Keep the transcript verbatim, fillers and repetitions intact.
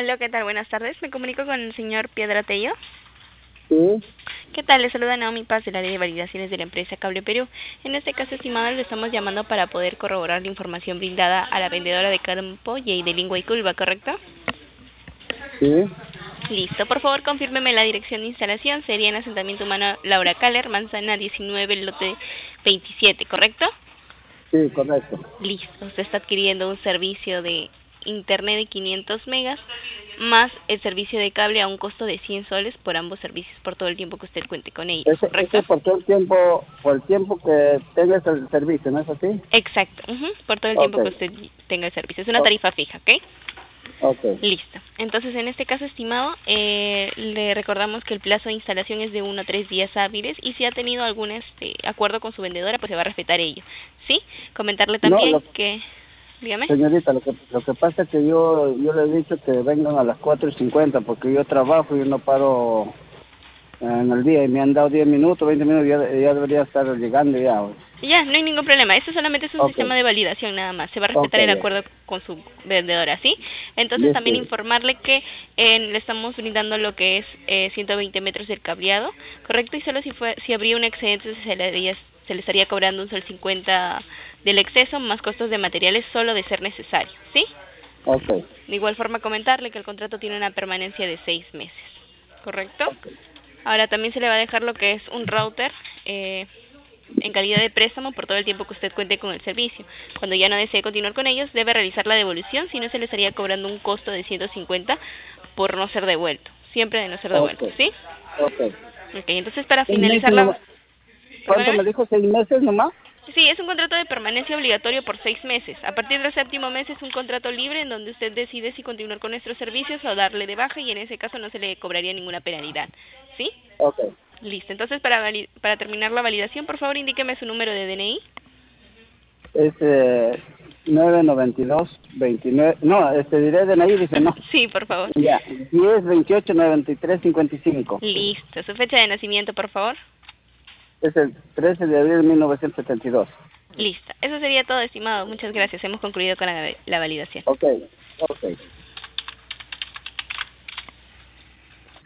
Aló, ¿qué tal? Buenas tardes. Me comunico con el señor Piedra Tello. Sí, ¿Qué tal? Le saluda Naomi Paz del área de validaciones de la empresa Cable Perú. En este caso, estimado, le estamos llamando para poder corroborar la información brindada a la vendedora de campo y de lingua y culva, ¿correcto? sí, Listo. Por favor, confírmeme la dirección de instalación. Sería en asentamiento humano Laura Caller, manzana diecinueve, lote veintisiete, ¿correcto? sí, correcto. Listo. Usted está adquiriendo un servicio de internet de quinientos megas más el servicio de cable a un costo de cien soles por ambos servicios por todo el tiempo que usted cuente con ellos, Ese, ¿correcto? ese por todo el tiempo, por el tiempo que tengas el servicio, ¿no es así? Exacto, ujú, por todo el Ok, tiempo que usted tenga el servicio. Es una o- tarifa fija, ¿ok? ok. Listo. Entonces, en este caso, estimado, eh, le recordamos que el plazo de instalación es de uno a tres días hábiles y si ha tenido algún este acuerdo con su vendedora, pues se va a respetar ello, ¿sí? Comentarle No, también lo, que, dígame. señorita, lo que, lo que pasa es que yo, yo le he dicho que vengan a las cuatro y cincuenta porque yo trabajo y no paro en el día y me han dado diez minutos, veinte minutos, ya, ya debería estar llegando ya. Pues. Ya, no hay ningún problema. Esto solamente es un Ok, sistema de validación nada más. Se va a ok, respetar el ya. acuerdo con su vendedora, ¿sí? Entonces Listo. también informarle que eh, le estamos brindando lo que es eh, ciento veinte metros del cableado, ¿correcto? Y solo si fue, si habría un excedente se le, haría- se le estaría cobrando un sol cincuenta del exceso más costos de materiales solo de ser necesario, ¿sí? Ok, De igual forma comentarle que el contrato tiene una permanencia de seis meses, ¿correcto? ok. Ahora también se le va a dejar lo que es un router eh, en calidad de préstamo por todo el tiempo que usted cuente con el servicio. Cuando ya no desee continuar con ellos, debe realizar la devolución, si no se le estaría cobrando un costo de ciento cincuenta por no ser devuelto, siempre de no ser Ok, devuelto, ¿sí? ok. Ok, entonces para Seis finalizar meses la... nomás. ¿Cuánto ¿Perdóneme? me dijo? ¿Seis meses nomás? Sí, es un contrato de permanencia obligatorio por seis meses. A partir del séptimo mes es un contrato libre en donde usted decide si continuar con nuestros servicios o darle de baja y en ese caso no se le cobraría ninguna penalidad, ¿sí? Ok. Listo, entonces para, vali- para terminar la validación, por favor indíqueme su número de D N I. Es eh, nueve noventa y dos veintinueve, no, este diré de ahí, dice no. Sí, por favor. Ya, diez veintiocho noventa y tres cincuenta y cinco. Listo, su fecha de nacimiento, por favor. Es el trece de abril de mil novecientos setenta y dos. Listo, eso sería todo, estimado. Muchas gracias, hemos concluido con la, la validación. Ok, ok.